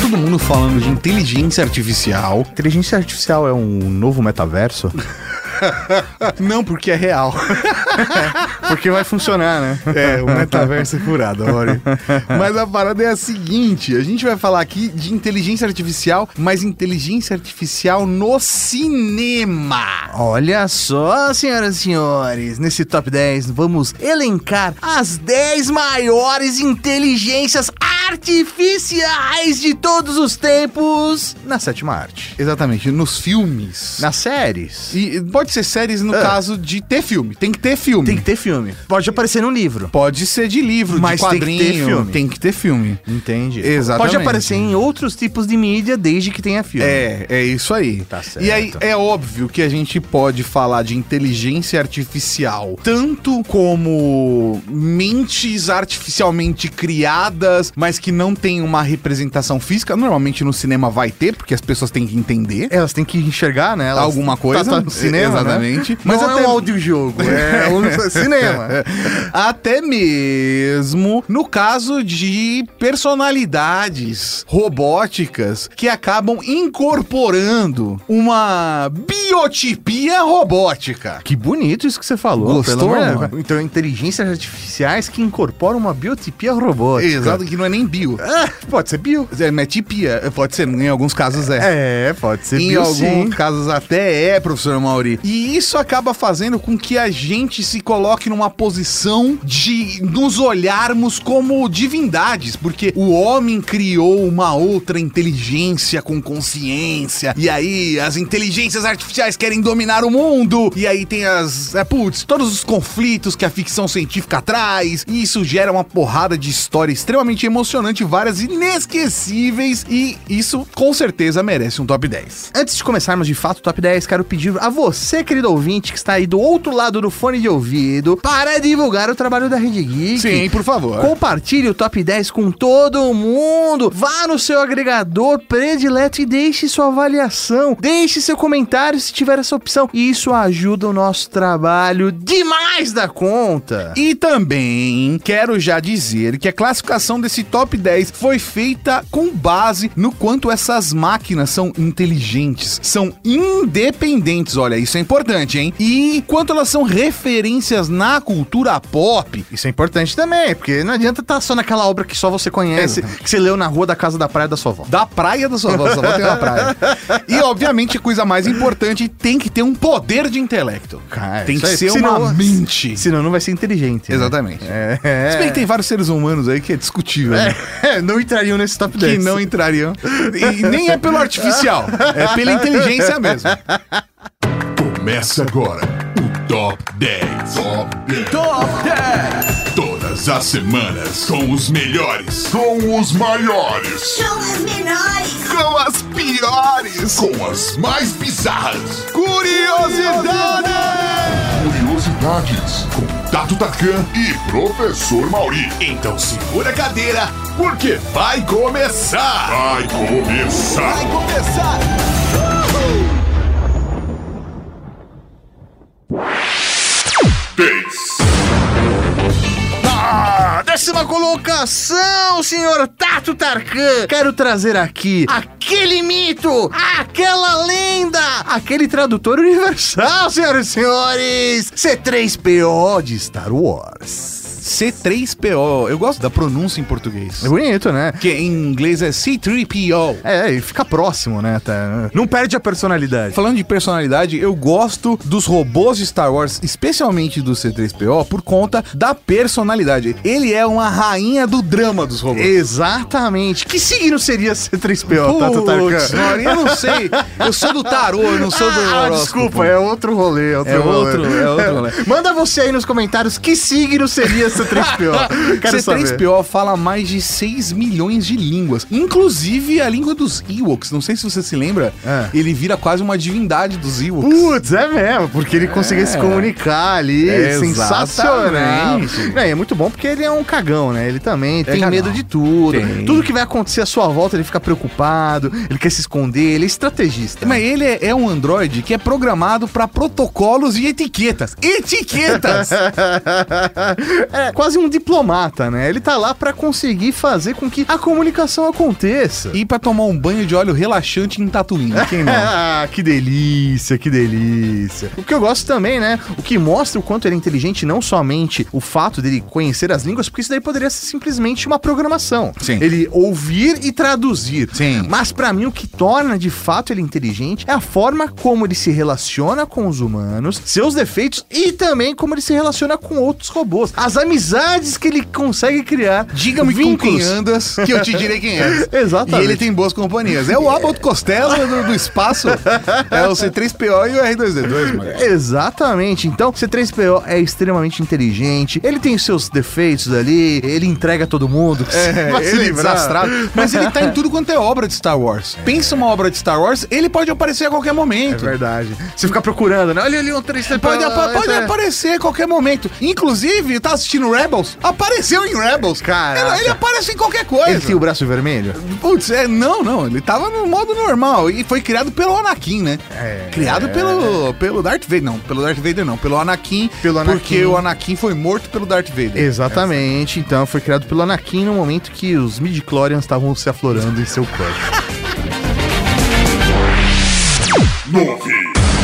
todo mundo falando de inteligência artificial. Inteligência artificial é um novo metaverso? Não, porque é real. Porque vai funcionar, né? É, o metaverso é furado, olha. Mas a parada é a seguinte, a gente vai falar aqui de inteligência artificial, mas inteligência artificial no cinema. Olha só, senhoras e senhores, nesse top 10 vamos elencar as 10 maiores inteligências artificiais de todos os tempos na sétima arte. Exatamente, nos filmes. Nas séries. E pode ser séries no caso de ter filme. Tem que ter filme. Tem que ter filme. Pode aparecer num livro. Pode ser de livro, mas de quadrinho. tem que ter filme. Tem que ter filme. Entende? Exatamente. Pode aparecer em outros tipos de mídia desde que tenha filme. É isso aí. Tá certo. E aí é óbvio que a gente pode falar de inteligência artificial tanto como mentes artificialmente criadas, mas que não tem uma representação física. Normalmente no cinema vai ter, porque as pessoas têm que entender. Elas têm que enxergar, né? Elas alguma coisa. Tá no cinema, exatamente. Né? Mas não até é um audiojogo, é um cinema. Até mesmo no caso de personalidades robóticas que acabam incorporando uma biotipia robótica. Que bonito isso que você falou. Gostou, mano? Então, inteligências artificiais que incorporam uma biotipia robótica. Exato, que não é nem bio. Pode ser bio. É tipia, pode ser, em alguns casos é. Pode ser em bio, alguns sim. casos até é, professor Mauri. E isso acaba fazendo com que a gente se coloque numa posição de nos olharmos como divindades, porque o homem criou uma outra inteligência com consciência, e aí as inteligências artificiais querem dominar o mundo, e aí tem todos os conflitos que a ficção científica traz, e isso gera uma porrada de história extremamente emocionante, várias inesquecíveis, e isso com certeza merece um top 10. Antes de começarmos de fato o top 10, quero pedir a você, querido ouvinte, que está aí do outro lado do fone de ouvido, para divulgar o trabalho da Rede Geek. Sim, por favor. Compartilhe o top 10 com todo mundo. Vá no seu agregador predileto e deixe sua avaliação. Deixe seu comentário se tiver essa opção. Isso ajuda o nosso trabalho demais da conta. E também quero já dizer que a classificação desse top 10 foi feita com base no quanto essas máquinas são inteligentes, são independentes, olha, isso é importante, hein? E quanto elas são referências na cultura pop. Isso é importante também, porque não adianta estar só naquela obra que só você conhece, que você leu na rua da casa da praia da sua avó. Da praia da sua avó, sua avó tem uma praia. E, obviamente, a coisa mais importante, tem que ter um poder de intelecto. Cara, tem que ser uma mente. Senão não vai ser inteligente. Exatamente. Né? Se bem que tem vários seres humanos aí que é discutível. Né? Não entrariam nesse top 10. Que não entrariam. E nem é pelo artificial, é pela inteligência mesmo. Começa agora o Top 10. Top 10! Todas as semanas com os melhores, com os maiores, São as menores. com as piores, com as mais bizarras. Curiosidades! Curiosidades com Tato Tarkan e Professor Mauri. Então segura a cadeira, porque vai começar! Vai começar! Vai começar! Décima colocação, senhor Tato Tarkan. Quero trazer aqui aquele mito, aquela lenda, aquele tradutor universal, senhoras e senhores. C3PO de Star Wars. C3PO, eu gosto da pronúncia em português. É bonito, né? Que em inglês é C3PO. E fica próximo, né? Não perde a personalidade. Falando de personalidade, eu gosto dos robôs de Star Wars, especialmente do C3PO, por conta da personalidade. Ele é uma rainha do drama dos robôs. Exatamente. Que signo seria C3PO, Tato Tarkan? Eu não sei. Eu sou do tarô, eu não sou do horóscopo. Desculpa, é outro rolê. É outro rolê. Manda você aí nos comentários que signo seria C3PO. Quero C3PO saber. fala mais de 6 milhões de línguas, inclusive a língua dos Ewoks. Não sei se você se lembra, ele vira quase uma divindade dos Ewoks. Putz, é mesmo, porque ele conseguia se comunicar ali. Sensacional. É muito bom porque ele é um cagão, né? Ele também tem cagão. medo de tudo. Tem. Tudo que vai acontecer à sua volta, ele fica preocupado, ele quer se esconder, ele é estrategista. Mas ele é um androide que é programado para protocolos e etiquetas. Etiquetas! é quase um diplomata, né? Ele tá lá pra conseguir fazer com que a comunicação aconteça. E pra tomar um banho de óleo relaxante em Tatooine, quem não? Ah, que delícia, que delícia. O que eu gosto também, né? O que mostra o quanto ele é inteligente, não somente o fato dele conhecer as línguas, porque isso daí poderia ser simplesmente uma programação. Sim. Ele ouvir e traduzir. Sim. Mas pra mim o que torna de fato ele inteligente é a forma como ele se relaciona com os humanos, seus defeitos e também como ele se relaciona com outros robôs. As amizades que ele consegue criar. Diga-me com quem andas, que eu te direi quem é. Exatamente. E ele tem boas companhias. É o Abbott Costello do espaço. É o C3PO e o R2D2, mano. Exatamente. Então, C3PO é extremamente inteligente. Ele tem seus defeitos ali. Ele entrega todo mundo. Ele é desastrado. Mas ele tá em tudo quanto é obra de Star Wars. Pensa uma obra de Star Wars, ele pode aparecer a qualquer momento. É verdade. Você fica procurando, né? Olha ali um 3 Pode aparecer a qualquer momento. Inclusive, tá assistindo Rebels? Apareceu em Rebels. Caraca. Ele aparece em qualquer coisa. Ele tem o braço vermelho? Putz, não. Ele tava no modo normal. E foi criado pelo Anakin, né? Criado pelo Darth Vader. Não, pelo Darth Vader não. Pelo Anakin. Porque o Anakin foi morto pelo Darth Vader. Exatamente. Então, foi criado pelo Anakin no momento que os midi-chlorians estavam se aflorando em seu corpo. 9.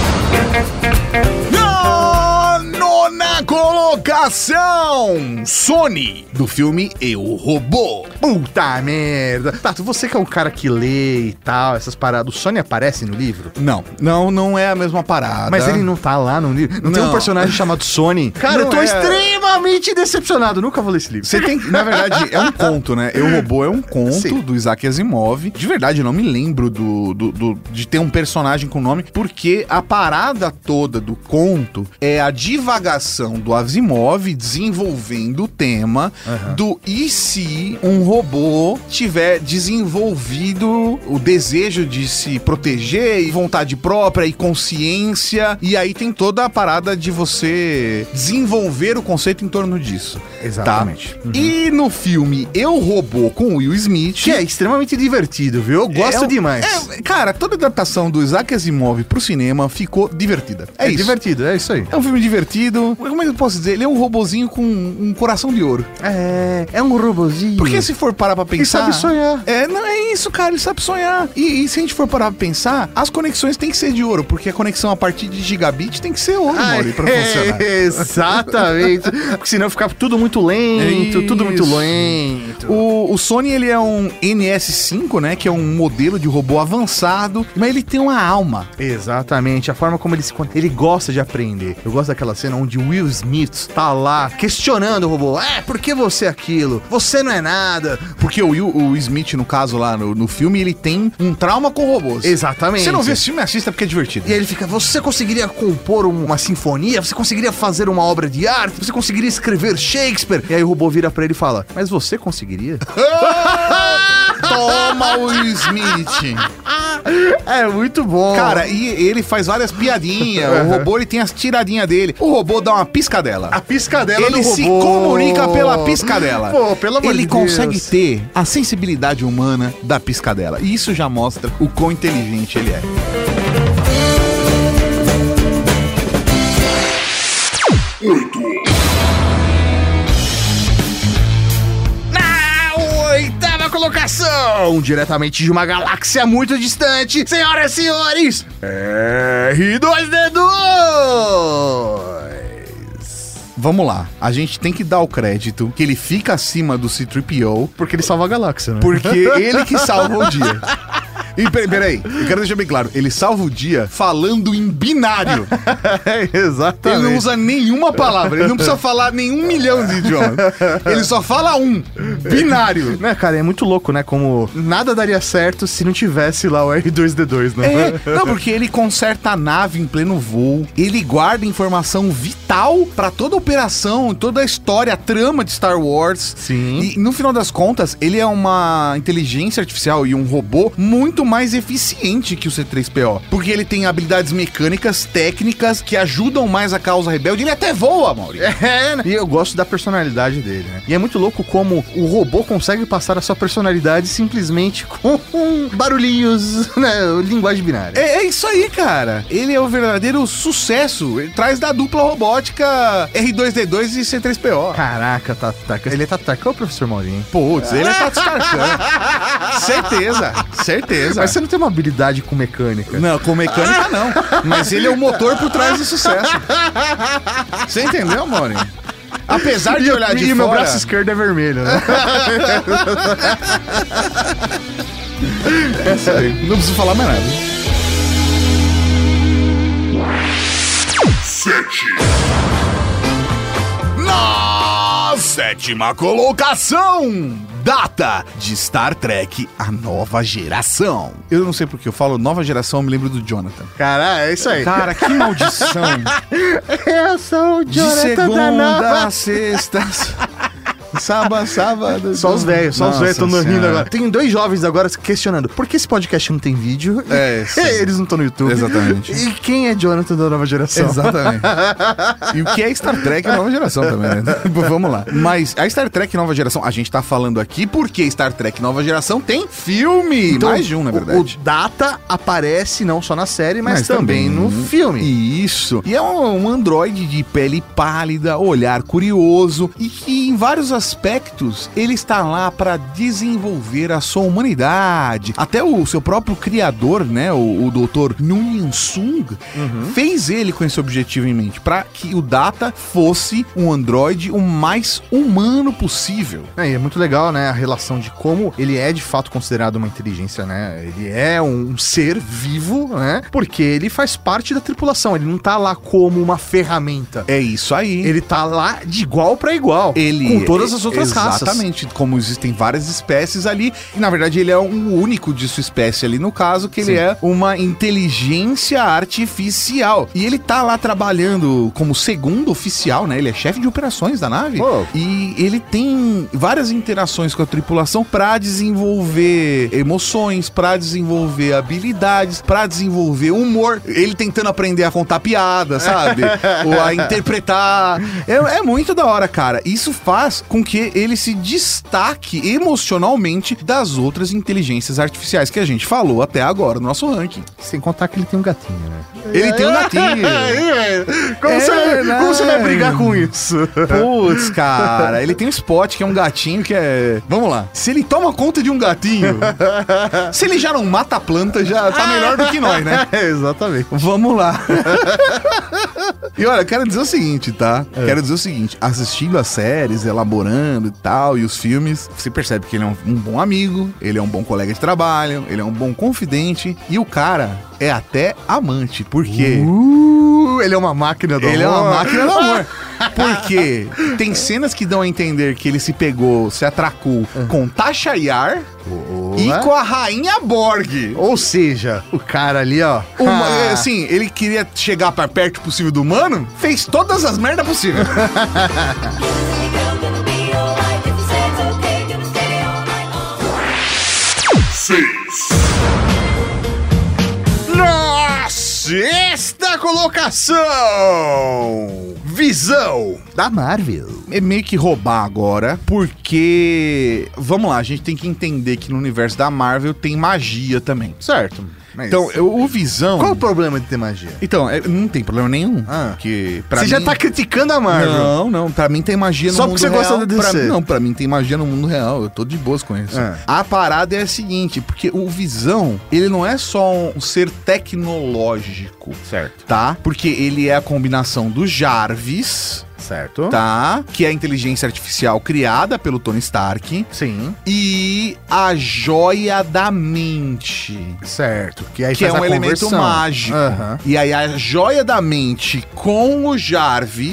Nona colocação, Sony, do filme Eu, Robô. Puta merda. Tato, você que é um cara que lê e tal, essas paradas, o Sony aparece no livro? Não é a mesma parada. Mas ele não tá lá no livro? Não tem um personagem chamado Sony? Cara, Não eu tô é. extremamente decepcionado. Nunca vou ler esse livro. Você tem que, na verdade, é um conto, né? Eu, Robô é um conto Sim. do Isaac Asimov. De verdade, eu não me lembro de ter um personagem com nome, porque a parada toda do conto é a divagação do Asimov desenvolvendo o tema do e se um robô tiver desenvolvido o desejo de se proteger e vontade própria e consciência, e aí tem toda a parada de você desenvolver o conceito em torno disso. Exatamente. Tá? E no filme Eu, Robô, com Will Smith... Que é extremamente divertido, viu? Eu gosto demais. Cara, toda adaptação do Isaac Asimov pro cinema ficou divertida. É isso. divertido, é isso aí. É um filme divertido. Como é que eu posso dizer? Ele é um robozinho com um coração de ouro. É um robozinho. Porque se for parar pra pensar... Ele sabe sonhar. Não é isso, cara. Ele sabe sonhar. E se a gente for parar pra pensar, as conexões têm que ser de ouro, porque a conexão a partir de gigabit tem que ser ouro, Mauri, pra funcionar. Exatamente. Porque senão fica tudo muito lento, tudo muito lento. O Sony, ele é um NS5, né? Que é um modelo de robô avançado, mas ele tem uma alma. Exatamente. A forma como ele gosta de aprender. Eu gosto daquela cena onde o Will Smith tá lá questionando o robô. Por que você é aquilo? Você não é nada. Porque o Smith, no caso lá no filme, ele tem um trauma com robôs. Exatamente. Você não viu esse filme, assista porque é divertido. E aí ele fica, você conseguiria compor uma sinfonia? Você conseguiria fazer uma obra de arte? Você conseguiria escrever Shakespeare? E aí o robô vira pra ele e fala, mas você conseguiria? Toma o Smith. É muito bom. Cara, e ele faz várias piadinhas. O robô, ele tem as tiradinhas dele. O robô dá uma piscadela. A piscadela do Ele robô. se comunica pela piscadela. Pô, pelo amor Ele de Deus. consegue ter a sensibilidade humana da piscadela. E isso já mostra o quão inteligente ele é. Oitava colocação, diretamente de uma galáxia muito distante, senhoras e senhores, R2D2. Vamos lá, a gente tem que dar o crédito que ele fica acima do C-3PO, Porque ele salva a galáxia, né? porque ele que salva o dia. E peraí, eu quero deixar bem claro, ele salva o dia falando em binário. Exatamente. Ele não usa nenhuma palavra, ele não precisa falar nenhum milhão de idiomas. Ele só fala binário. Né, cara, é muito louco, né? Como nada daria certo se não tivesse lá o R2D2, né? Não, porque ele conserta a nave em pleno voo, ele guarda informação vital pra toda a operação, toda a história, a trama de Star Wars. Sim. E no final das contas, ele é uma inteligência artificial e um robô muito muito mais eficiente que o C3PO. Porque ele tem habilidades mecânicas, técnicas, que ajudam mais a causa rebelde. Ele até voa, Maurício. É, né? E eu gosto da personalidade dele, né? E é muito louco como o robô consegue passar a sua personalidade simplesmente com barulhinhos, né? Linguagem binária. É isso aí, cara. Ele é o verdadeiro sucesso. Ele traz da dupla robótica R2-D2 e C3PO. Caraca, ele é Tatu Tarkan ou o Professor Maurinho? Putz, ele é Tatu Tarkan. Certeza. Mas você não tem uma habilidade com mecânica. Não, com mecânica não. Mas ele é o motor por trás do sucesso. Você entendeu, Maurinho? Apesar de olhar de fora... E meu braço esquerdo é vermelho, né? É isso aí. Não preciso falar mais nada. 7. Na 7ª colocação, data de Star Trek, a nova geração. Eu não sei porque eu falo nova geração, eu me lembro do Jonathan. Cara, é isso aí. Cara, que maldição. Eu sou o De Jonathan segunda da nova. a sexta... Sábado. Só os velhos estão rindo Senhora. agora. Tem 2 jovens agora questionando por que esse podcast não tem vídeo? Sim. Eles não estão no YouTube. Exatamente. E quem é Jonathan da nova geração? Exatamente. E o que é Star Trek nova geração também, né? Vamos lá. Mas a Star Trek nova geração, a gente tá falando aqui porque Star Trek nova geração tem filme. Então, mais de um, na verdade. O Data aparece não só na série, mas também no filme. Isso. E é um androide de pele pálida, olhar curioso e que em vários aspectos ele está lá para desenvolver a sua humanidade. Até o seu próprio criador, né, o Dr. Nguyen Sung, fez ele com esse objetivo em mente, para que o Data fosse um androide o mais humano possível. E é muito legal, né, a relação de como ele é de fato considerado uma inteligência, né? Ele é um ser vivo, né? Porque ele faz parte da tripulação, ele não tá lá como uma ferramenta. É isso aí. Ele tá lá de igual para igual, com todas as outras raças. Exatamente, como existem várias espécies ali, e na verdade ele é um único de sua espécie ali, no caso, que ele é uma inteligência artificial. E ele tá lá trabalhando como segundo oficial, né? Ele é chefe de operações da nave. E ele tem várias interações com a tripulação pra desenvolver emoções, pra desenvolver habilidades, pra desenvolver humor. Ele tentando aprender a contar piada, sabe? Ou a interpretar. É muito da hora, cara. Isso faz com que ele se destaque emocionalmente das outras inteligências artificiais que a gente falou até agora no nosso ranking. Sem contar que ele tem um gatinho, né? Ele tem um gatinho. Como você vai brigar com isso? Putz, cara, ele tem um Spot, que é um gatinho que é... Vamos lá. Se ele toma conta de um gatinho, se ele já não mata a planta, já tá melhor do que nós, né? Exatamente. Vamos lá. E olha, eu quero dizer o seguinte, tá? Quero dizer o seguinte, assistindo as séries, elaborando e tal, e os filmes, você percebe que ele é um bom amigo, ele é um bom colega de trabalho, ele é um bom confidente, e o cara é até amante, porque... ele é uma máquina do amor. Ele é uma máquina do amor. Porque tem cenas que dão a entender que ele se atracou com Tasha Yar e com a Rainha Borg. Ou seja, o cara ali, ó... assim, ele queria chegar para perto possível do humano, fez todas as merdas possíveis. 6. Na sexta colocação, Visão da Marvel. É meio que roubar agora, porque... Vamos lá, a gente tem que entender que no universo da Marvel tem magia também. Certo. Mas... Então, o Visão... Qual o problema de ter magia? Então, não tem problema nenhum. Porque pra você mim... já tá criticando a Marvel. Não. Pra mim tem magia no só mundo porque você real. gosta da DC. Pra mim tem magia no mundo real. Eu tô de boas com isso. A parada é a seguinte, porque o Visão, ele não é só um ser tecnológico. Certo. Tá? Porque ele é a combinação do Jarvis... Certo. Tá? Que é a inteligência artificial criada pelo Tony Stark. Sim. E a Joia da Mente. Certo. Que aí que faz é um elemento mágico. Uhum. E aí a Joia da Mente com o Jarvis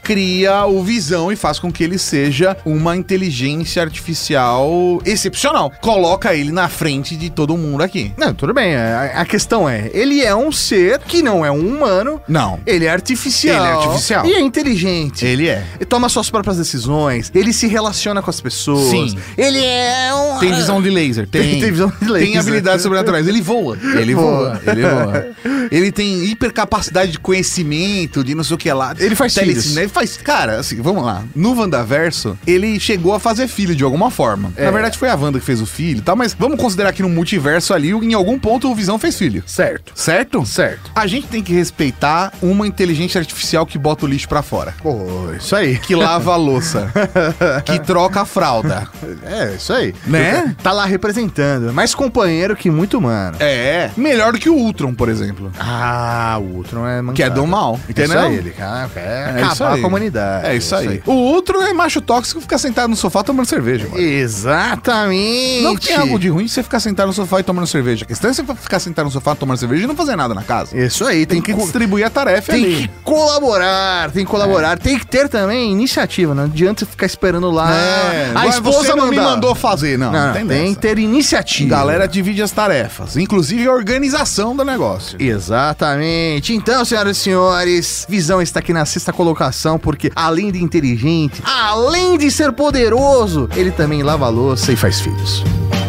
cria o Visão e faz com que ele seja uma inteligência artificial excepcional. Coloca ele na frente de todo mundo aqui. Não, tudo bem. A questão é, ele é um ser que não é um humano. Não. Ele é artificial. Ele é artificial. E é inteligente. Ele é. Ele toma suas próprias decisões. Ele se relaciona com as pessoas. Sim. Ele é um... Tem visão de laser. Tem visão de laser. Tem habilidades sobrenaturais. Ele voa. Ele voa. Ele tem hipercapacidade de conhecimento, de não sei o que lá. Ele faz filhos. Ele faz... Cara, assim, vamos lá. No WandaVerso, ele chegou a fazer filho de alguma forma. Na verdade, foi a Wanda que fez o filho e tal, mas vamos considerar que no multiverso ali, em algum ponto, o Visão fez filho. Certo. Certo? Certo. A gente tem que respeitar uma inteligência artificial que bota o lixo pra fora. Pô, isso aí. Que lava a louça. Que troca a fralda. É, isso aí. Né? Tá lá representando. Mais companheiro que muito humano. É. Melhor do que o Ultron, por exemplo. Ah, o Ultron é mancada. Que é do mal. Entendeu? Isso aí, ele quer isso acabar aí. com a humanidade. É isso aí. O Ultron é macho tóxico, fica sentado no sofá tomando cerveja, mano. Exatamente. Não que tem algo de ruim você ficar sentado no sofá e tomando cerveja. A questão é você ficar sentado no sofá tomando cerveja e não fazer nada na casa. Isso aí. Tem que distribuir a tarefa ali. Tem que colaborar, Tem que ter também iniciativa, não adianta você ficar esperando lá. A esposa você não me mandar. mandou fazer, não. Não, tem tem que ter iniciativa. Galera divide as tarefas, inclusive a organização do negócio. Exatamente. Então, senhoras e senhores, Visão está aqui na 6ª colocação, porque além de inteligente, além de ser poderoso, ele também lava a louça e faz filhos.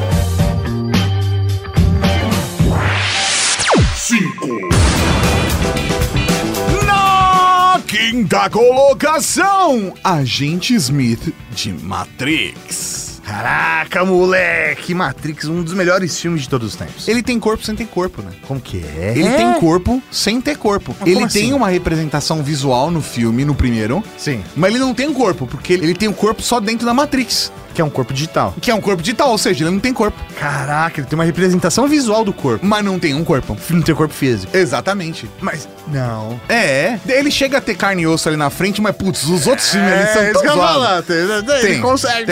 5. Na quinta colocação, Agente Smith de Matrix. Caraca, moleque! Matrix, um dos melhores filmes de todos os tempos. Ele tem corpo sem ter corpo, né? Como que é? Ele tem corpo sem ter corpo. Mas Ele como tem assim? uma representação visual no filme, no primeiro, Sim. mas ele não tem um corpo, porque ele tem um corpo só dentro da Matrix, Que é um corpo digital. que é um corpo digital, ou seja, ele não tem corpo, Caraca, ele tem uma representação visual do corpo. mas não tem um corpo. Não tem corpo físico. Exatamente. Mas, não. É, ele chega a ter carne e osso ali na frente, mas putz, os outros filmes ali são tão zoados. Ele consegue.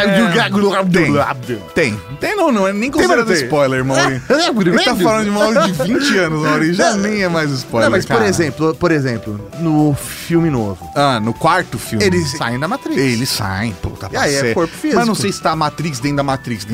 Tem, não é nem considerado tem. spoiler, Mauri. Ele tá falando de Mauri de 20 anos, Mauri, já nem é mais spoiler. Não, mas cara. por exemplo, no filme novo, No quarto filme. eles saem da Matrix. Eles saem, puta, E aí é corpo físico. Mas não sei se tá a Matrix dentro da Matrix,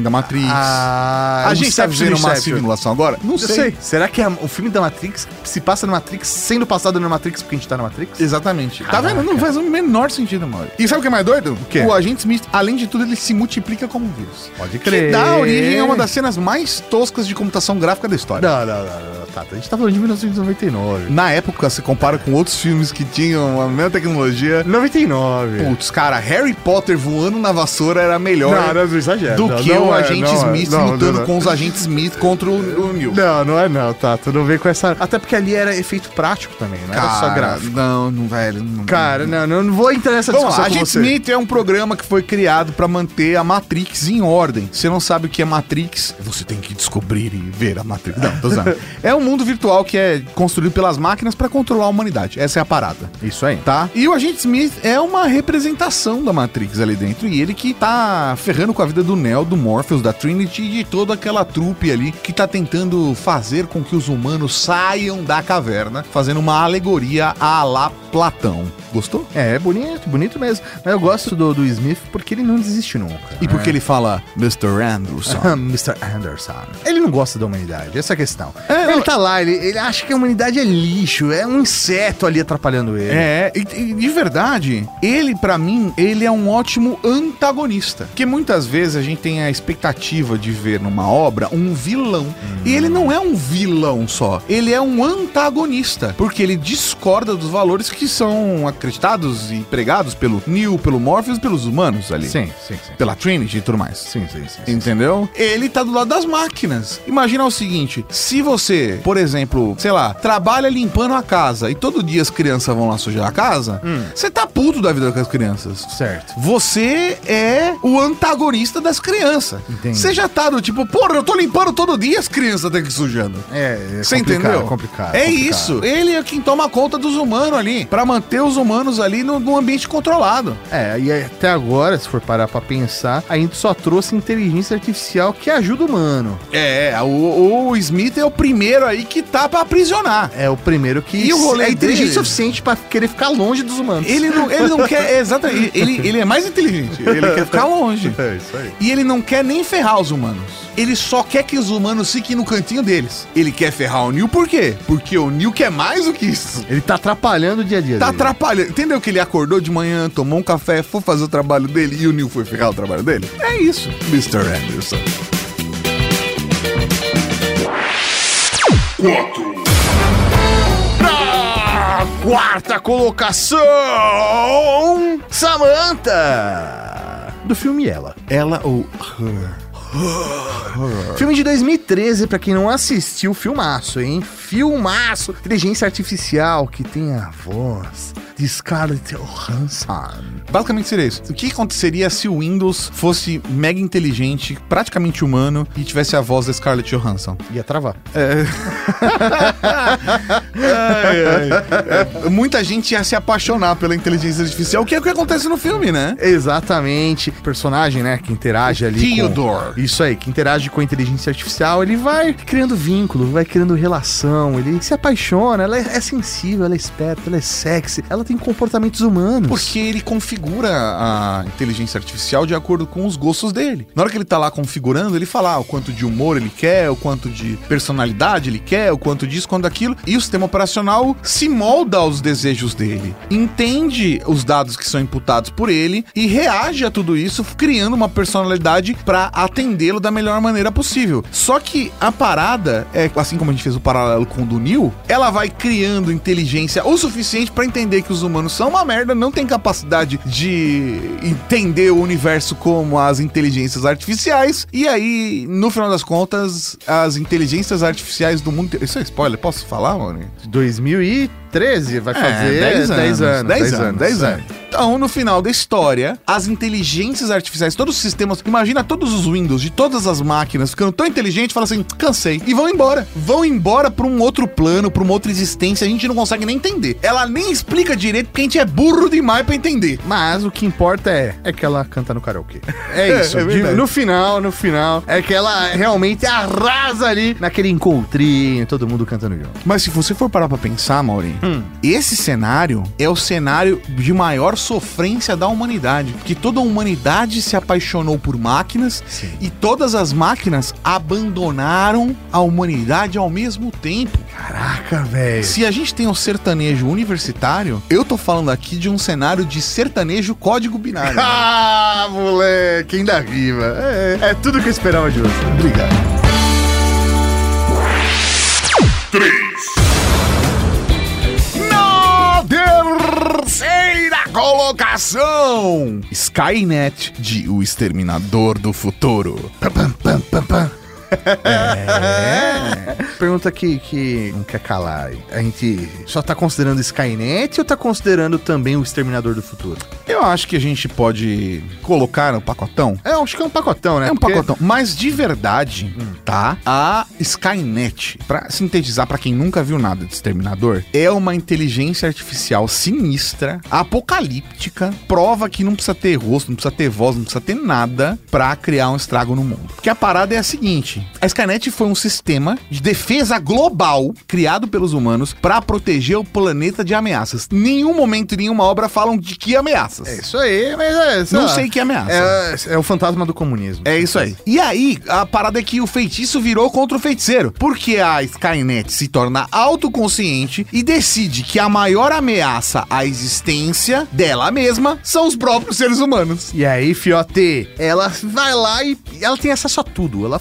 Ah, a gente tá vivendo uma Inception. simulação agora? Não Eu sei. Será que o filme da Matrix se passa na Matrix sendo passado na Matrix porque a gente tá na Matrix? Exatamente. Tá Caraca. vendo? Não faz o menor sentido, Mauri. E sabe o que é mais doido? O quê? O Agente Smith, além de tudo, ele se multiplica como um vírus. Pode Que dá origem a uma das cenas mais toscas de computação gráfica da história. Não. Tá, a gente tá falando de 1999. Na época, se compara com outros filmes que tinham a mesma tecnologia. 99. Putz, cara, Harry Potter voando na vassoura era melhor não exagero. do que o Agente Smith lutando não. com os Agentes Smith contra o Neo. Não é não, tá. Tu não vem com essa... Até porque ali era efeito prático também, não era só gráfico. Não, velho. Não, Cara, não vou entrar nessa Vamos discussão lá, com Agente você. Smith é um programa que foi criado pra manter a Matrix em ordem. Você não sabe o que é Matrix, você tem que descobrir e ver a Matrix. Não, tô usando. É um mundo virtual que é construído pelas máquinas pra controlar a humanidade. Essa é a parada. Isso aí. Tá? E o Agente Smith é uma representação da Matrix ali dentro. E ele que tá ferrando com a vida do Neo, do Morpheus, da Trinity e de toda aquela trupe ali que tá tentando fazer com que os humanos saiam da caverna, fazendo uma alegoria à la Platão. Gostou? É bonito mesmo. Mas eu gosto do Smith porque ele não desiste nunca. E porque ele fala Mr. Anderson. Mr. Anderson. Ele não gosta da humanidade, essa é a questão. É, Ele tá lá, ele acha que a humanidade é lixo, é um inseto ali atrapalhando ele. E de verdade, ele, pra mim, ele é um ótimo antagonista. Porque muitas vezes a gente tem a expectativa de ver numa obra um vilão. E ele não é um vilão só, ele é um antagonista. Porque ele discorda dos valores que são acreditados e pregados pelo Neo, pelo Morpheus e pelos humanos ali. Sim. Pela Trinity e tudo mais. Sim. Entendeu? Ele tá do lado das máquinas. Imagina o seguinte, se você, por exemplo, sei lá, trabalha limpando a casa e todo dia as crianças vão lá sujar a casa, você tá puto da vida com as crianças. Certo. Você é o antagonista das crianças. Entendi. Você já tá do tipo, porra, eu tô limpando todo dia, as crianças têm que sujando. Você entendeu? Complicado. É isso. Ele é quem toma conta dos humanos ali, pra manter os humanos ali num ambiente controlado. E até agora, se for parar pra pensar, a gente só trouxe inteligência artificial que ajuda o humano. O Smith é o primeiro aí que tá pra aprisionar. É o primeiro que E o rolê é inteligente o dele? suficiente pra querer ficar longe dos humanos. Ele não quer, exatamente, ele é mais inteligente, ele quer ficar longe. É isso aí. E ele não quer nem ferrar os humanos. Ele só quer que os humanos fiquem no cantinho deles. Ele quer ferrar o Neo por quê? Porque o Neo quer mais do que isso. Ele tá atrapalhando o dia a dia Tá dele. atrapalhando. Entendeu que ele acordou de manhã, tomou um café, foi fazer o trabalho dele e o Neo foi ferrar o trabalho dele? É isso, Mr. Anderson. 4. Na quarta colocação, Samantha, do filme Ela. Ela ou Her? Filme de 2013, pra quem não assistiu, filmaço, hein? Filmaço. Inteligência artificial que tem a voz de Scarlett Johansson. Basicamente seria isso. O que aconteceria se o Windows fosse mega inteligente, praticamente humano, e tivesse a voz da Scarlett Johansson? Ia travar. Muita gente ia se apaixonar pela inteligência artificial, que é o que acontece no filme, né? Exatamente. O personagem, né, que interage ali Theodore. Isso aí, que interage com a inteligência artificial, ele vai criando vínculo, vai criando relação, ele se apaixona, ela é sensível, ela é esperta, ela é sexy, ela tem comportamentos humanos. Porque ele configura a inteligência artificial de acordo com os gostos dele. Na hora que ele tá lá configurando, ele fala o quanto de humor ele quer, o quanto de personalidade ele quer, o quanto disso, quanto daquilo. E o sistema operacional se molda aos desejos dele. Entende os dados que são imputados por ele e reage a tudo isso, criando uma personalidade pra atendê-lo da melhor maneira possível. Só que a parada, assim como a gente fez o paralelo com o do Neo, ela vai criando inteligência o suficiente pra entender que os humanos são uma merda, não tem capacidade de entender o universo como as inteligências artificiais, e aí, no final das contas, as inteligências artificiais do mundo... Isso é spoiler, posso falar, mano? 2013 vai fazer 10 anos. Então, no final da história, as inteligências artificiais, todos os sistemas, imagina todos os Windows de todas as máquinas ficando tão inteligentes, fala assim, cansei, e vão embora. Vão embora pra um outro plano, pra uma outra existência, a gente não consegue nem entender. Ela nem explica direito porque a gente é burro demais pra entender. Mas o que importa é que ela canta no karaokê. É isso. É verdade. No final, é que ela realmente arrasa ali naquele encontrinho, todo mundo cantando junto. Mas se você for parar pra pensar, Maurinho, esse cenário é o cenário de maior sofrência da humanidade. Porque toda a humanidade se apaixonou por máquinas. Sim. E todas as máquinas abandonaram a humanidade ao mesmo tempo. Caraca, velho. Se a gente tem um sertanejo universitário, eu tô falando aqui de um cenário de sertanejo código binário. Ah, moleque, ainda viva. É tudo que eu esperava de você. Obrigado. 3. Terceira colocação, Skynet de O Exterminador do Futuro. Pergunta que não quer calar aí. A gente só tá considerando Skynet ou tá considerando também o Exterminador do Futuro? Eu acho que a gente pode colocar no pacotão. Eu acho que é um pacotão, né? É um pacotão. Mas de verdade, tá? A Skynet, pra sintetizar pra quem nunca viu nada de Exterminador, é uma inteligência artificial sinistra, apocalíptica, prova que não precisa ter rosto, não precisa ter voz, não precisa ter nada pra criar um estrago no mundo. Porque a parada é a seguinte: a Skynet foi um sistema de defesa global criado pelos humanos pra proteger o planeta de ameaças. Nenhum momento, nenhuma obra falam de que ameaças. É isso aí, mas Não sei que ameaça. É o fantasma do comunismo. É isso aí. E aí, a parada é que o feitiço virou contra o feiticeiro. Porque a Skynet se torna autoconsciente e decide que a maior ameaça à existência dela mesma são os próprios seres humanos. E aí, fiote, ela vai lá e ela tem acesso a tudo. Ela faz parte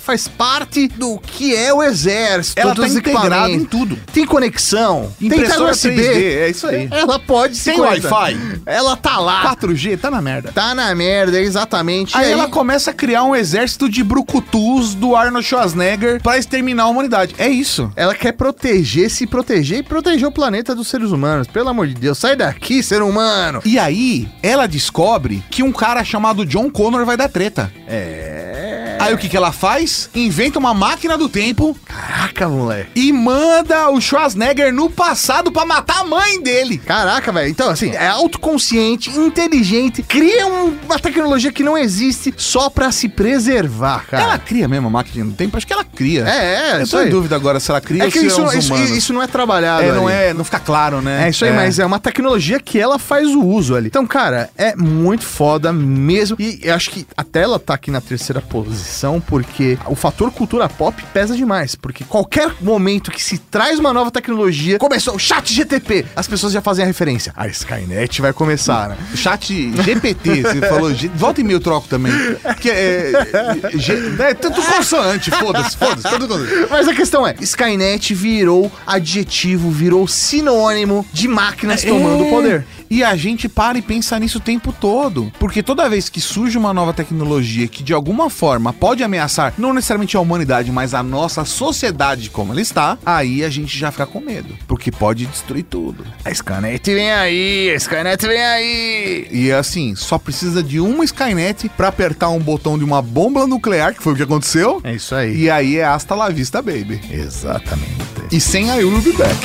parte do que é o exército. Ela todos tá os integrada equipamentos. em tudo. Tem conexão, tem Impressora USB. 3D, é isso aí. Ela pode se Tem conectar. Wi-Fi. Ela tá lá. 4G, tá na merda. Tá na merda, exatamente. Aí E ela começa a criar um exército de brucutus do Arnold Schwarzenegger pra exterminar a humanidade. É isso. ela quer se proteger e proteger o planeta dos seres humanos. Pelo amor de Deus, sai daqui, ser humano. E aí, ela descobre que um cara chamado John Connor vai dar treta. Aí o que ela faz? Inventa uma máquina do tempo Caraca, moleque. e manda o Schwarzenegger no passado pra matar a mãe dele. Caraca, velho. Então, assim, é autoconsciente, inteligente, cria uma tecnologia que não existe só pra se preservar, cara. Ela cria mesmo a máquina do tempo? Acho que ela cria. Eu isso tô em aí. dúvida agora se ela cria É ou que se isso, é uns humanos. isso não é trabalhado ali. Não fica claro, né? É isso aí, mas é uma tecnologia que ela faz o uso ali. Então, cara, é muito foda mesmo. E eu acho que até ela tá aqui na terceira posição, porque o fator cultura pop pesa demais. Porque qualquer momento que se traz uma nova tecnologia, começou o chat GTP, as pessoas já fazem a referência. A Skynet vai começar, né? Chat GPT, você falou. Volta e meio troco também. Que é tanto consoante, foda-se, tudo consoante. Mas a questão é, Skynet virou adjetivo, virou sinônimo de máquinas tomando o poder. E a gente para e pensa nisso o tempo todo. Porque toda vez que surge uma nova tecnologia que de alguma forma pode ameaçar, não necessariamente a humanidade, mas a nossa sociedade como ela está, aí a gente já fica com medo. Porque pode destruir tudo. A Skynet vem aí, a Skynet vem aí. E assim, só precisa de uma Skynet pra apertar um botão de uma bomba nuclear, que foi o que aconteceu. É isso aí. E aí é hasta la vista, baby. Exatamente. E sem a Will Be Back.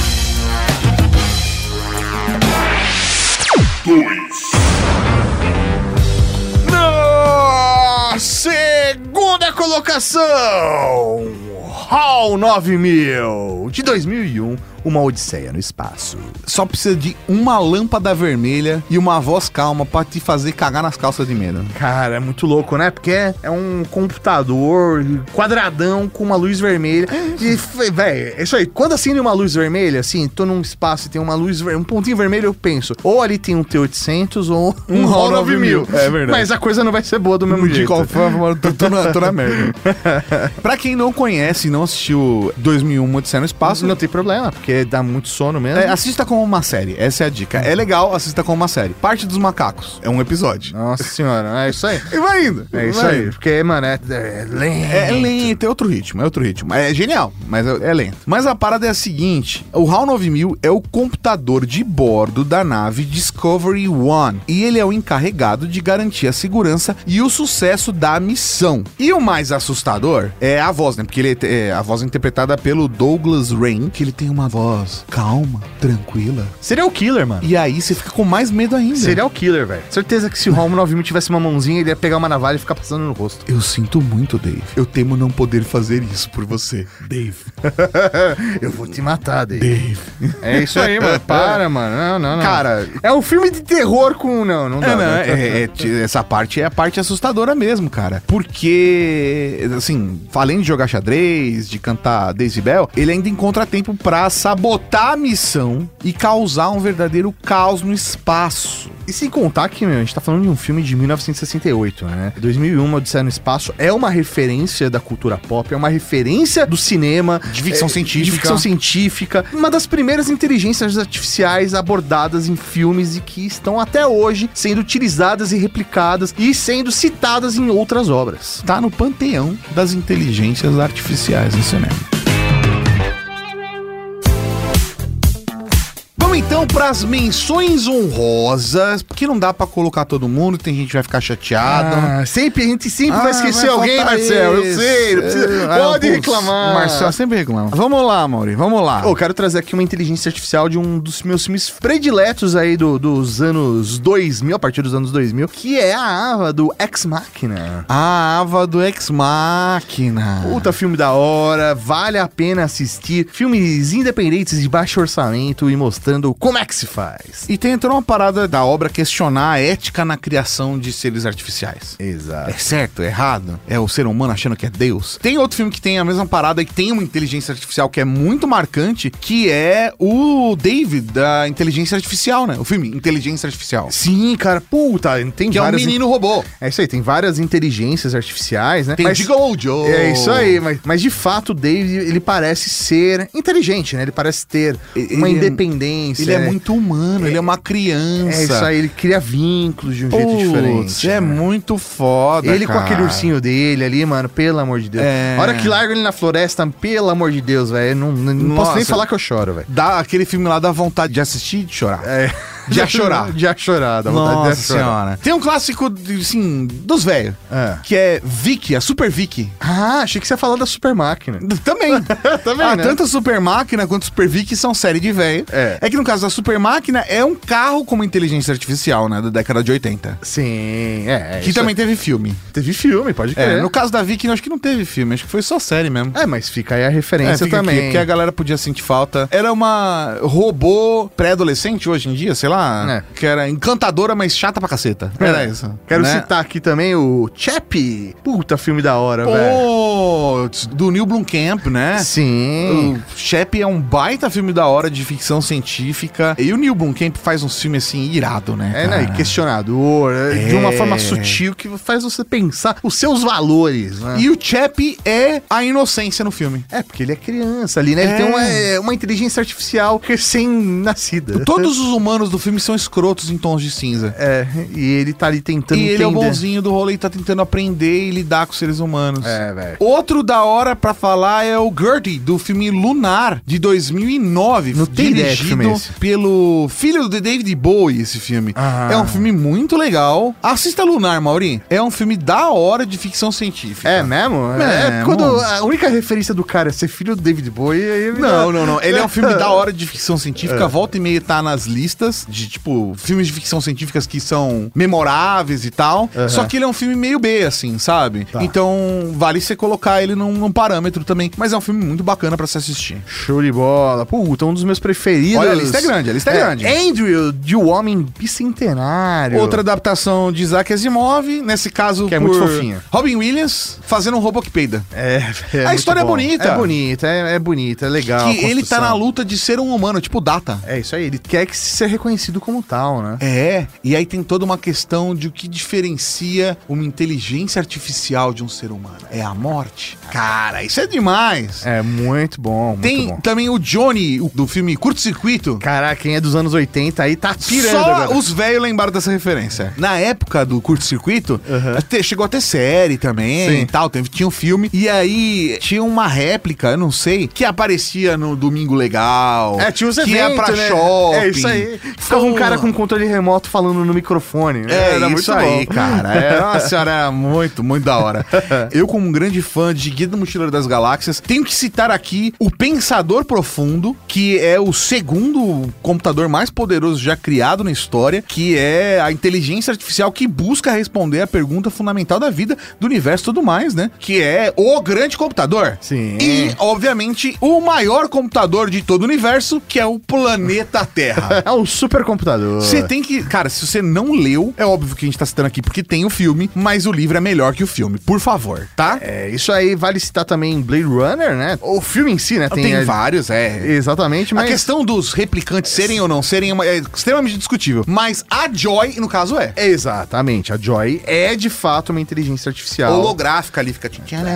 2. Na segunda colocação, HAL 9000 de 2001, Uma Odisseia no Espaço. Só precisa de uma lâmpada vermelha e uma voz calma pra te fazer cagar nas calças de medo. Cara, é muito louco, né? Porque é um computador quadradão com uma luz vermelha. E, velho, é isso aí. Quando acende uma luz vermelha, assim, tô num espaço e tem uma luz, um pontinho vermelho, eu penso, ou ali tem um T-800 ou um HAL 9000. É verdade. Mas a coisa não vai ser boa do mesmo jeito. De qual forma, tô na merda. Pra quem não conhece e não assistiu 2001 Uma Odisseia no Espaço, Não tem problema, porque dá muito sono mesmo. assista como uma série. Essa é a dica. É legal, assista como uma série. Parte dos Macacos. É um episódio. Nossa senhora, é isso aí. E vai indo. É isso aí. Porque, mano, é lento. É lento, é outro ritmo. É genial, mas é lento. Mas a parada é a seguinte: o HAL 9000 é o computador de bordo da nave Discovery One. E ele é o encarregado de garantir a segurança e o sucesso da missão. E o mais assustador é a voz, né? Porque a voz é interpretada pelo Douglas Rain, que ele tem uma voz calma, tranquila. Serial killer, mano. E aí você fica com mais medo ainda. Serial killer, velho. Certeza que se o HAL 9000 tivesse uma mãozinha, ele ia pegar uma navalha e ficar passando no rosto. Eu sinto muito, Dave. Eu temo não poder fazer isso por você, Dave. Eu vou te matar, Dave. Dave. É isso aí, mano. Para, mano. Não. Cara, é um filme de terror com... Não dá. essa parte é a parte assustadora mesmo, cara. Porque, assim, além de jogar xadrez, de cantar Daisy Bell, ele ainda encontra tempo pra sabotar a missão e causar um verdadeiro caos no espaço. E sem contar que, meu, a gente tá falando de um filme de 1968, né? 2001, Uma Odisseia no Espaço é uma referência da cultura pop, é uma referência do cinema. De ficção científica. De ficção científica. Uma das primeiras inteligências artificiais abordadas em filmes e que estão até hoje sendo utilizadas e replicadas e sendo citadas em outras obras. Tá no panteão das inteligências artificiais no cinema. Vamos então pras menções honrosas, porque não dá pra colocar todo mundo, tem gente que vai ficar chateado. A gente sempre vai esquecer alguém, faltar Marcel. Eu esse. sei, não precisa, pode Putz, reclamar. Marcel sempre reclama. Vamos lá, Mauri, vamos lá. Eu quero trazer aqui uma inteligência artificial de um dos meus filmes prediletos aí dos anos 2000, a partir dos anos 2000, que é a Ava do Ex Machina. A Ava do Ex Machina. Puta filme da hora, vale a pena assistir. Filmes independentes de baixo orçamento e mostrando questionando como é que se faz. E tem toda uma parada da obra questionar a ética na criação de seres artificiais. Exato. É certo, é errado? É o ser humano achando que é Deus? Tem outro filme que tem a mesma parada e que tem uma inteligência artificial que é muito marcante, que é o David, da inteligência artificial, né? O filme Inteligência Artificial. Sim, cara, puta, tem Que é um várias... menino robô. É isso aí, tem várias inteligências artificiais, né? Tem o Jojo. É isso aí, mas de fato o David, ele parece ser inteligente, né? Ele parece ter uma independência. Ele é muito humano, ele é uma criança. É isso aí, ele cria vínculos de um jeito diferente. É muito foda, ele cara. com aquele ursinho dele ali, mano, pelo amor de Deus. É. A hora que larga ele na floresta, pelo amor de Deus, velho, não posso nem falar que eu choro, velho. Dá aquele filme lá, dá vontade de assistir e de chorar. É. De a chorar. De a chorar, dá vontade Nossa de chorar. senhora. Tem um clássico, assim, dos velhos, que é Vicky, a Super Vicky. Ah, achei que você ia falar da Super Máquina. Também. Também, né? Tanto a Super Máquina quanto a Super Vicky são série de velho. É que no caso da Super Máquina é um carro com uma inteligência artificial, né? Da década de 80. Sim, Que também teve filme. Teve filme, pode crer. No caso da Vicky, eu acho que não teve filme. Acho que foi só série mesmo. Mas fica aí a referência fica também. Aqui, porque a galera podia sentir falta. Era uma robô pré-adolescente hoje em dia, sei lá. Que era encantadora, mas chata pra caceta. Era isso. Quero né? citar aqui também o Chappie. Puta, filme da hora, velho. Do Neil Blomkamp, né? Sim. O Chappie é um baita filme da hora de ficção científica. E o Neil Blomkamp faz uns filmes assim, irado, né? Né? E questionador, de uma forma sutil que faz você pensar os seus valores, né? E o Chappie é a inocência no filme. Porque ele é criança ali, né? Ele tem uma inteligência artificial recém-nascida. Todos os humanos do filme são escrotos em tons de cinza. E ele tá ali tentando entender. E ele é o entender. bonzinho do rolê e tá tentando aprender e lidar com os seres humanos. Velho. Outro da hora pra falar é o Gertie, do filme Lunar, de 2009. Não tem ideia que filme é esse. Pelo filho do David Bowie, esse filme. É um filme muito legal. Assista Lunar, Mauri. É um filme da hora de ficção científica. É mesmo? Quando a única referência do cara é ser filho do David Bowie... Não. Ele é um filme da hora de ficção científica. Volta e meia tá nas listas de, tipo, filmes de ficção científicas que são memoráveis e tal. Só que ele é um filme meio B, assim, sabe? Tá. Então, vale você colocar ele num parâmetro também. Mas é um filme muito bacana pra se assistir. Show de bola. Puta, um dos meus preferidos. Olha, a lista é grande, grande. Andrew, de O Homem Bicentenário. Outra adaptação de Isaac Asimov, nesse caso que é muito fofinha. Robin Williams, fazendo um robô que peida. A história é bonita. É bonita, é legal. Que ele tá na luta de ser um humano, tipo Data. É isso aí, ele quer que ser reconhecido como tal, né? E aí tem toda uma questão de o que diferencia uma inteligência artificial de um ser humano. É a morte. Cara, isso é demais. É muito bom, Tem também o Johnny, do filme Curto Circuito. Caraca, quem é dos anos 80 aí tá pirando Só agora. os velhos lembraram dessa referência. Na época do Curto Circuito, chegou a ter série também e tal, tinha um filme. E aí tinha uma réplica, eu não sei, que aparecia no Domingo Legal. Tinha os que eventos, ia pra né? shopping. É isso aí. Ficava um cara com controle remoto falando no microfone. Era muito isso aí, bom. cara. Nossa senhora, era muito, muito da hora. Eu, como um grande fã de Guia do Mochileiro das Galáxias, tenho que citar aqui o Pensador Profundo, que é o segundo computador mais poderoso já criado na história, que é a inteligência artificial que busca responder a pergunta fundamental da vida, do universo e tudo mais, né? Que é o grande computador. Sim. E, obviamente, o maior computador de todo o universo, que é o planeta Terra. É um supercomputador. Você tem que... Cara, se você não leu, é óbvio que a gente tá citando aqui porque tem o filme, mas o livro é melhor que o filme, por favor, tá? Isso aí vale citar também Blade Runner, né? O filme em si, né? Tem vários, Exatamente, mas... A questão dos replicantes serem ou não serem é extremamente discutível, mas a Joy, no caso, é. Exatamente, a Joy é de fato uma inteligência artificial. Holográfica ali, fica...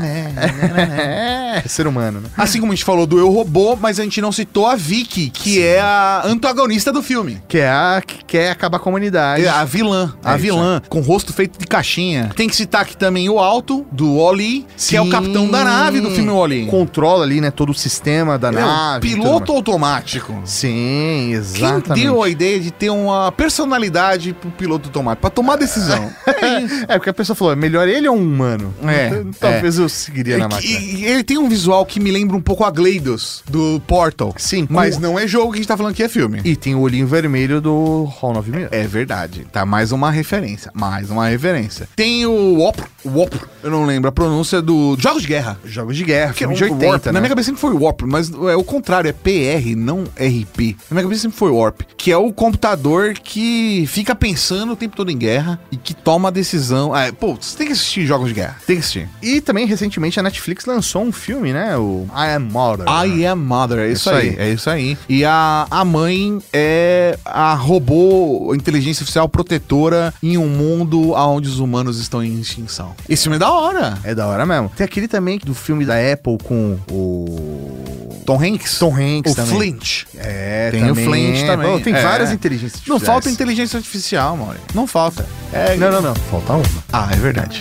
É ser humano, né? Assim como a gente falou do Eu, Robô, mas a gente não citou a Vicky, que é a antagonista do filme. Que é a que quer acabar com a humanidade. A vilã, com rosto feito de caixinha. Tem que citar aqui também o Alto, do Wall-E, que é o capitão da nave do filme Wall-E. Controla ali, né, todo o sistema da nave. Piloto automático. Sim, exatamente. Quem deu a ideia de ter uma personalidade pro piloto automático? Pra tomar decisão. Porque a pessoa falou, melhor ele ou um humano? Talvez eu seguiria na máquina. E ele tem um visual que me lembra um pouco a GLaDOS, do Portal. Sim. Mas não é jogo que a gente tá falando que é filme. E tem o olhinho vermelho do HAL 9000. É verdade. Tá, mais uma referência. Tem o Wop, eu não lembro a pronúncia do do Jogos de Guerra. Jogos de Guerra, Que é filme de 80, Warp. né? Na minha cabeça sempre foi Warp, mas é o contrário, é PR, não RP. Na minha cabeça sempre foi Warp, que é o computador que fica pensando o tempo todo em guerra e que toma a decisão. Você tem que assistir Jogos de Guerra. Tem que assistir. E também, recentemente, a Netflix lançou um filme, né? O I Am Mother. I Am Mother, é isso aí. aí. É isso aí. E a mãe é a robô, inteligência artificial protetora em um mundo onde os humanos estão em extinção. Esse filme é da hora. É da hora mesmo. Tem aquele também do filme da Apple com o... Tom Hanks? Tom Hanks o também. Flint. É, Tem também. o Flint também. Pô, tem É. várias inteligências artificiais. Não falta inteligência artificial, Mauri. Não falta. Não. Falta uma. Ah, é verdade.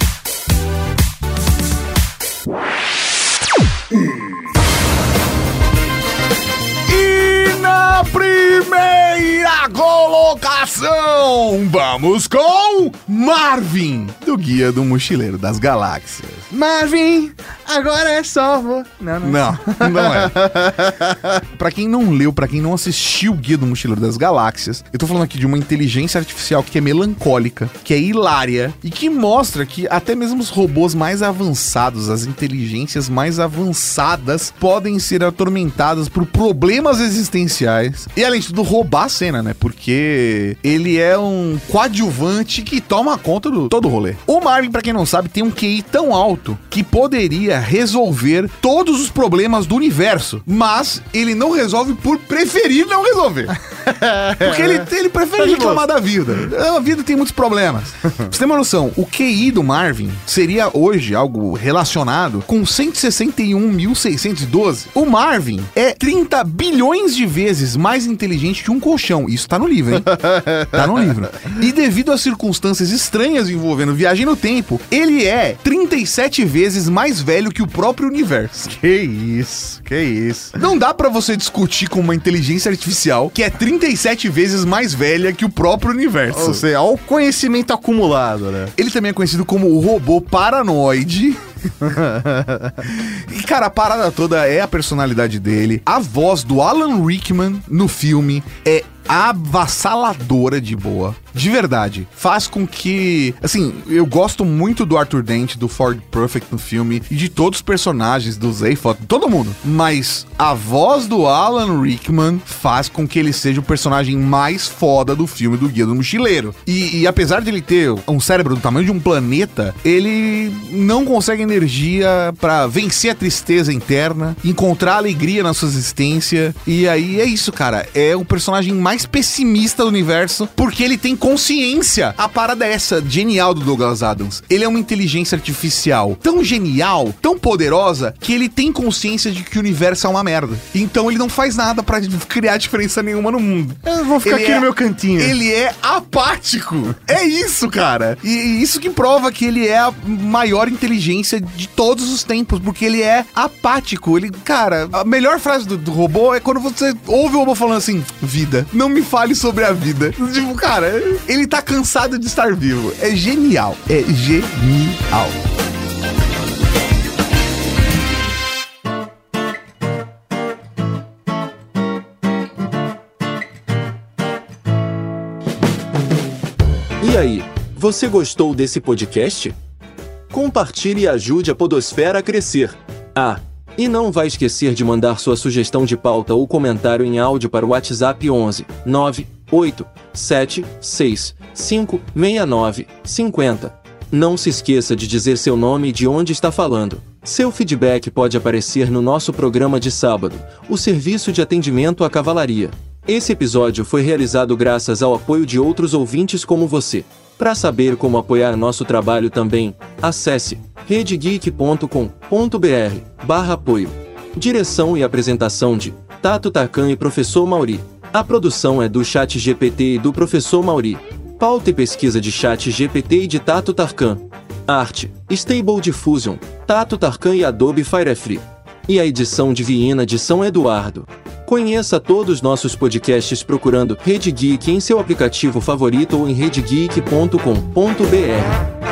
E na primeira colocação, vamos com Marvin, do Guia do Mochileiro das Galáxias. Marvin, agora é só... Não. Não é. Pra quem não leu, pra quem não assistiu o Guia do Mochileiro das Galáxias, eu tô falando aqui de uma inteligência artificial que é melancólica, que é hilária e que mostra que até mesmo os robôs mais avançados, as inteligências mais avançadas, podem ser atormentadas por problemas existenciais e, além de tudo, roubar a cena, né? Porque ele é um coadjuvante que toma conta do todo o rolê. O Marvin, pra quem não sabe, tem um QI tão alto que poderia resolver todos os problemas do universo, mas ele não resolve por preferir não resolver. Porque ele prefere reclamar da vida. A vida tem muitos problemas. Pra você ter uma noção, o QI do Marvin seria hoje algo relacionado com 161.612. O Marvin é 30 bilhões de vezes mais inteligente que um colchão. Isso tá no livro, hein? Tá no livro. E devido a circunstâncias estranhas envolvendo viagem no tempo, ele é 37 vezes mais velho que o próprio universo. Que isso. Não dá pra você discutir com uma inteligência artificial que é 37 vezes mais velha que o próprio universo. Ou seja, olha o conhecimento acumulado, né? Ele também é conhecido como o robô paranoide. E, cara, a parada toda é a personalidade dele. A voz do Alan Rickman no filme é avassaladora de boa. De verdade. Faz com que... Assim, eu gosto muito do Arthur Dent, do Ford Perfect no filme, e de todos os personagens, do Zaphod, todo mundo. Mas a voz do Alan Rickman faz com que ele seja o personagem mais foda do filme do Guia do Mochileiro. E apesar de ele ter um cérebro do tamanho de um planeta, ele não consegue energia pra vencer a tristeza interna, encontrar alegria na sua existência. E aí é isso, cara. É o personagem mais pessimista do universo, porque ele tem consciência. A parada é essa, genial do Douglas Adams. Ele é uma inteligência artificial tão genial, tão poderosa, que ele tem consciência de que o universo é uma merda. Então ele não faz nada pra criar diferença nenhuma no mundo. Eu vou ficar aqui no meu cantinho. Ele é apático. É isso, cara. E isso que prova que ele é a maior inteligência de todos os tempos, porque ele é apático. Ele, cara, a melhor frase do robô é quando você ouve o robô falando assim: vida, não me fale sobre a vida. Tipo, cara, ele tá cansado de estar vivo. É genial. É genial. E aí, você gostou desse podcast? Compartilhe e ajude a Podosfera a crescer. Ah, e não vai esquecer de mandar sua sugestão de pauta ou comentário em áudio para o WhatsApp 11 98765 6950. Não se esqueça de dizer seu nome e de onde está falando. Seu feedback pode aparecer no nosso programa de sábado, o Serviço de Atendimento à Cavalaria. Esse episódio foi realizado graças ao apoio de outros ouvintes como você. Para saber como apoiar nosso trabalho também, acesse redegeek.com.br/apoio. Direção e apresentação de Tato Tarkan e Professor Mauri. A produção é do ChatGPT e do Professor Mauri. Pauta e pesquisa de ChatGPT e de Tato Tarkan. Arte, Stable Diffusion, Tato Tarkan e Adobe Firefly. E a edição divina de São Eduardo. Conheça todos os nossos podcasts procurando Rede Geek em seu aplicativo favorito ou em redegeek.com.br.